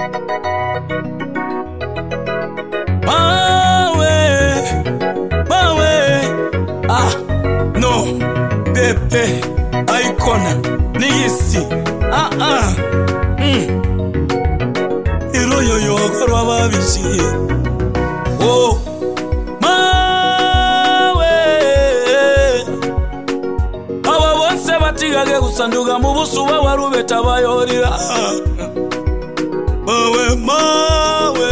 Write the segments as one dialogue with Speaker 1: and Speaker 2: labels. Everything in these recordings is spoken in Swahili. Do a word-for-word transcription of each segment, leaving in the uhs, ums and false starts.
Speaker 1: Mawe, mawe, ah, no, bebe, aikona, nigisi, ah, ah, mm. Iroyo yogoro ababishi, oh, mawe, aba bonse batigage gusanduga mu busuba warubeta bayorira, mawe, mawe,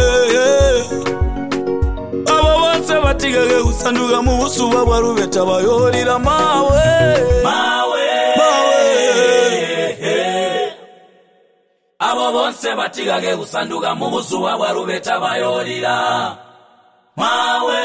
Speaker 1: aba bonse batigage gusanduga mu busuba warubeta bayorira, mawe, mawe, mawe, aba bonse batigage gusanduga mu busuba warubeta bayorira, mawe,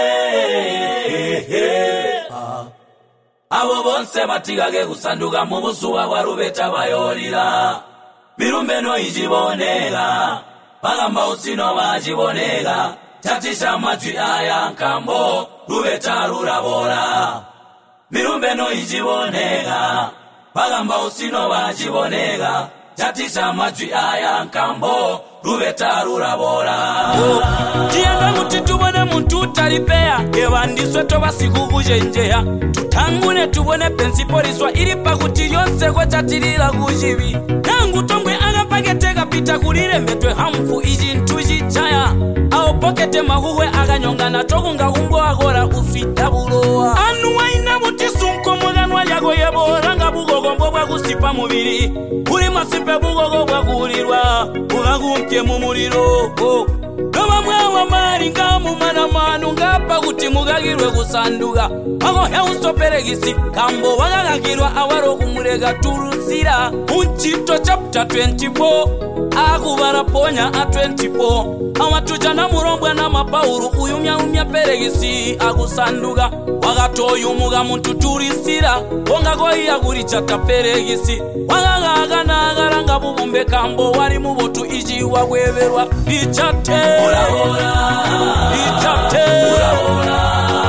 Speaker 1: abo bonse batigage gusanduga mu busuba warubeta bayorira, birumbe no ijibonera, bagamba usino bajibonera, chatisha matwi aya nkambo, rubeta rurabora, birumbe no ijibonera, bagamba usino bajibonera, chatisha matwi aya nkambo, rubeta rurabora. Jianga muti tubone muntu utaripea, evandiswe toba sikuguje njeya, tutangune tubone pensipoliswa ilipa kuti yonse kwa chatirila kujibi, nangu tongwe agapagete kapita kulire metwe hamfu ijintu jichaya, ao pokete mahuwe aganyongana tokunga umbo agora ufita buloa, anuwa ina muti sunko mwaganwa yago yebora nga bugogo mbobwa kusipa mubiri, uri masipe bugogo bwakulirwa ugagumpye mu muriro, oh. Kama mwawa mari nga mumana manu ngapa kuti mugagirwe gusanduga, ago heusoperegisi kambo wagagagirwa awaro kumurega turusira, unchito chapter twenty-four akubara ponya a twenty-four, amatuja na murombwa na mapauru uyumya umya peregisi agusanduga, wagatoyu muga muntu turisira onga goya guri chata peregisi, wagagaga nagaranga bubumbe kambo wari mubotu iji wagweberwa bichate ora ora bichate ora ora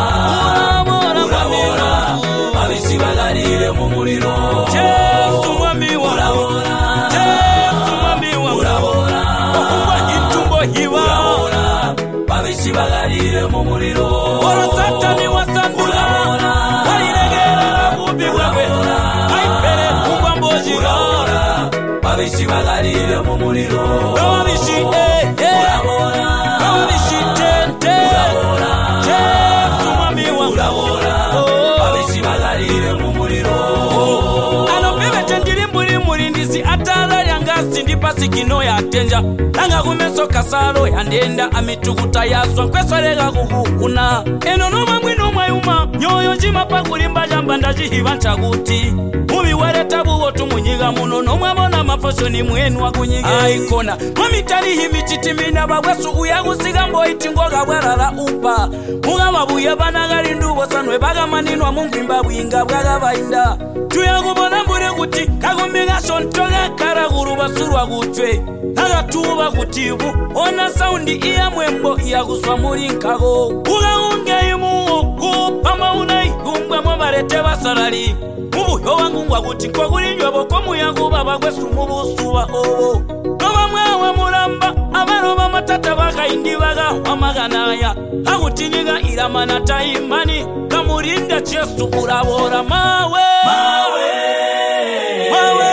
Speaker 1: ora ora abisi bagarire mu muriro, Yesu mwami wa ora ora, Yesu mwami wa ora ora, okuwa hitumbo hiwa ora abisi bagarire mu muriro, ora satani wasanduga waliregera bubi bwawe aipere kuwa mboji ora abisi bagarire mu muriro, abisi eh eh abisi tente ora Yesu mwami wa ora ora abisi bagarire mu muriro, ano bebe tendiri mburi murindisi atala lyangasi ndipasi kino ya tenja, langa kumeso kasalo ya ndenda amitukuta yaswa nkwesorega kukukuna, eno noma mwino mwayuma nyoyo njima pa kulimba jamba ndajihiva nchaguti, mubi wareta buwo tumunyiga muno nomwamona mafosho ni mwenu wakunyige aikona, mamitari himi chitimina bagwesu uyagusiga mbo itingoga bwarala upa, muga mabuya banagari ndubo sanwe baga maninwa mungu imba bwinga bwaga bainda, tuyagubona mbure kuti kagumbiga shontoga karaguru basurwa gutwe, naga tuba kutibu ona saundi iya mwembo iya guswa muri nkago, uga unge imu kupama unai kumbwa mbarete basarari, mubuyo wangu ngwa kuti kwa kulinywa boko muyangu baba gwesu mubusuba obo, noba mwawa muramba abaroba matata bakaindi baga wamaganaya, agutinyiga iramana taimani kamurinda Yesu urabora, mawe mawe mawe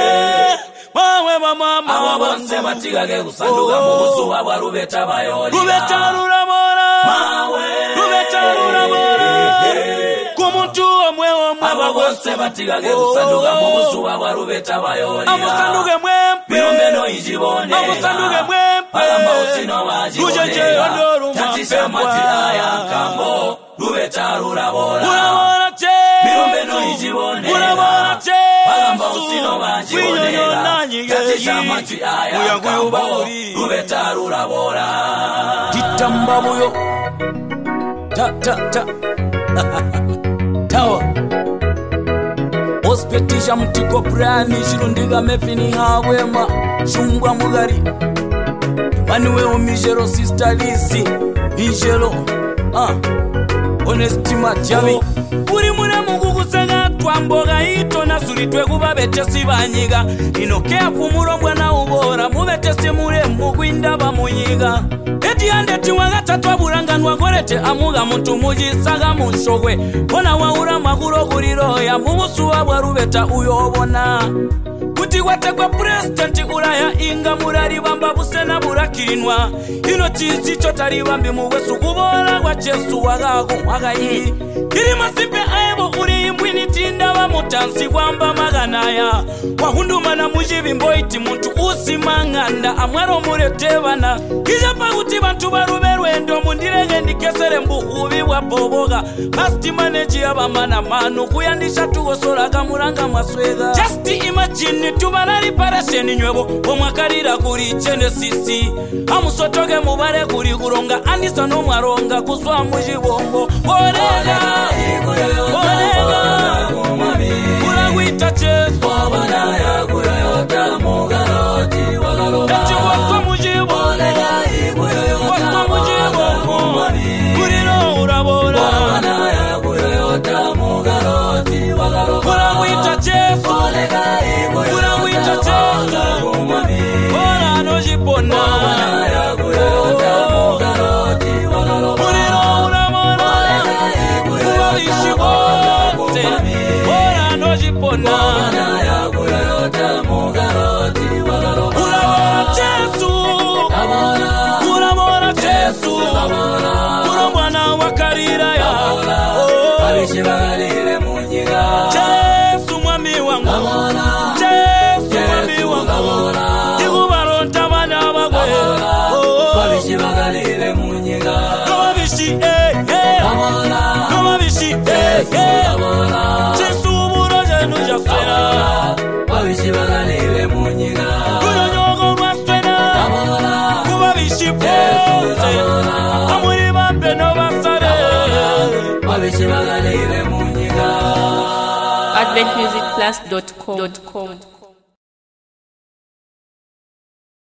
Speaker 1: mawe mama abo bonse batigage gusanduga mu busuba bwa rubeta bayorira, rubeta rurabora mawe rubeta rurabora kumuntu omwe omwe abo bonse batigage gusanduga mu busuba bwa rubeta bayorira, amusanduge mwempe birumbe no ijibone, amusanduge mwempe bagamba usino bajibonera, tatisha mati aya kambo rubeta rurabora urabora che birumbe no ijibone urabora che bagamba usino bajibonera, tatisha mati aya kambo rubeta rurabora, kitamba buyo ta ta ta tawa ospetisha mtiko prani shirundiga mefini hawema shungwa mugari manuwe omijero sister Lisi Injelo ah honestima javi uri mure mugugusaga twamboga ito nasuri twe kuba betesi banyiga inokea fumuro mwana ubora mubetesi mure munyiga eti andeti wagatatu aburanganwa gorete amuga muntu mujisaga munshogwe bona waura maguro guriro ya mubusuwa bwa rubeta uyobona kuti wategwa president uraya inga murari bamba busena burakirinwa ino chizi cyo tari bambi muwesu kubora kwa Yesu wagago wagayi iri masipe aibo uri imbwini tinda wa mutansi kwamba maganaya wahunduma na mujibi mboiti muntu usimanganda amwaro muretebana kijapa kuti bantu baruberwe ndo mundirege ndikesere mbuhubi wa boboga pasti manage abamana manu kuyandisha tugosora kamuranga maswega just imagine tubarari parasheni nywebo omwakarira kuri chende sisi amusotoge mubare kuri kuronga andisa no mwaronga kuswa mujibombo borega borega kuragwita Yesu bana ya kuyota mugaroti wagaroma eti waswa mujibo waswa mujibo kuriro urabora bana ya kuyota mugaroti wagaroma kuragwita Yesu kuragwita Yesu bora no jipona bana ya kuyota mugaroti wagaroma kuriro urabora kuragwita bora no jipona bana ya kuyota mugaroti wagaroma urabora Yesu urabora Yesu urabona wakarira ya abishibagalire munyiga Yesu mwami wangu Yesu mwami wangu igubaronta bana bagwe abishibagalire munyiga abishi eh eh abishi eh eh Yesu buroje nujafera abishibagalire munyiga kunyogo basena kubabishi pose amuri bambe no basare abishibagalire munyiga
Speaker 2: advent music plus dot com